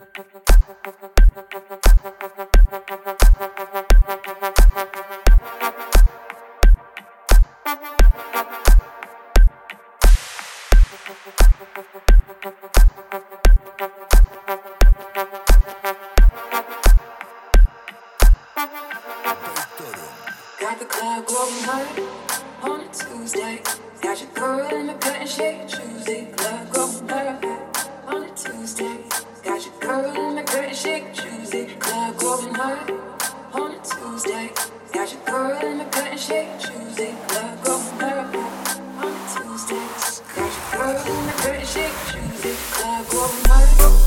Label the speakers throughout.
Speaker 1: Got the club going hard on a Tuesday. Got your girl in the cut and shake Tuesday. Club going hard on a Tuesday. Got your girl in the cut and shake Tuesday. Club going hard on a Tuesday. Got your girl in the cut and shake Tuesday. Club going hard on a Tuesday. Got your girl in the cut and shake Tuesday. Club going hard.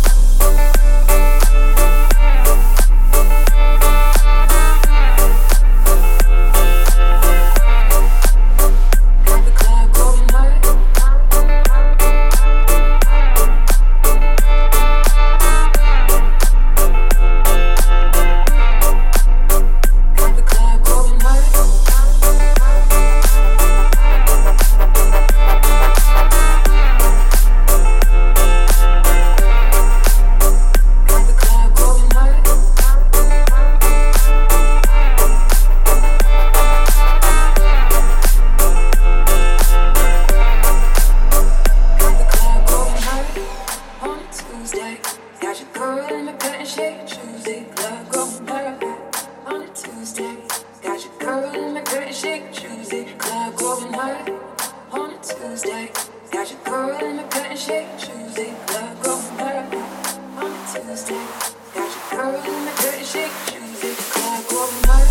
Speaker 1: Got your girl in the cut and shake Tuesday. Club going hard on a Tuesday. Got your girl in the cut and shake Tuesday. Club going hard on a Tuesday. Got your girl in the cut and shake Tuesday. Club going hard on a Tuesday. Got your girl in the cut and shake Tuesday. Club going hard.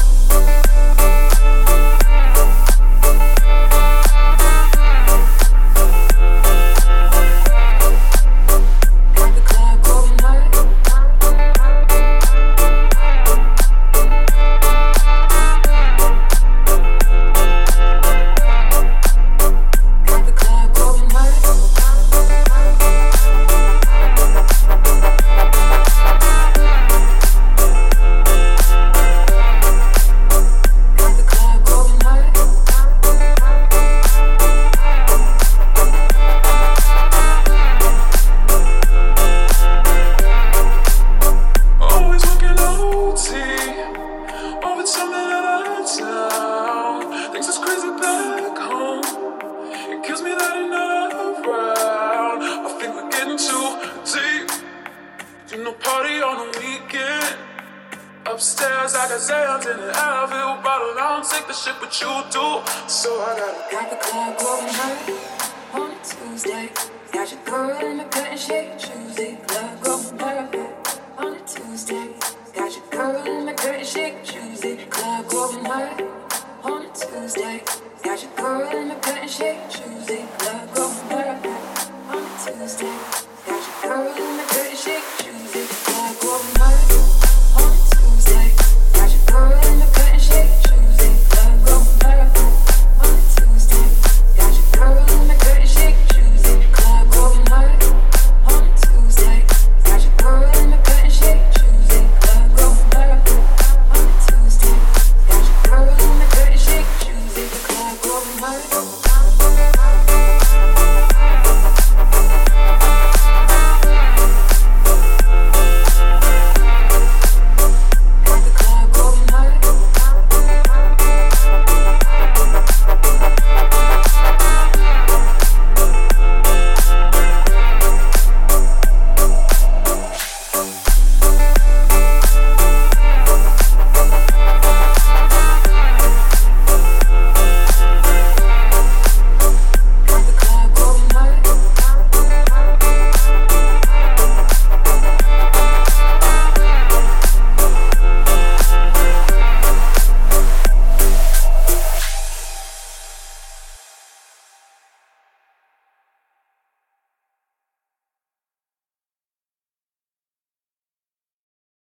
Speaker 2: No party on the weekend. Upstairs, I got Zans in an Advil bottle. I don't take the shit, but you do. So I
Speaker 1: got the club going hard on a Tuesday. Got your girl in the cut and shake Tuesday. Club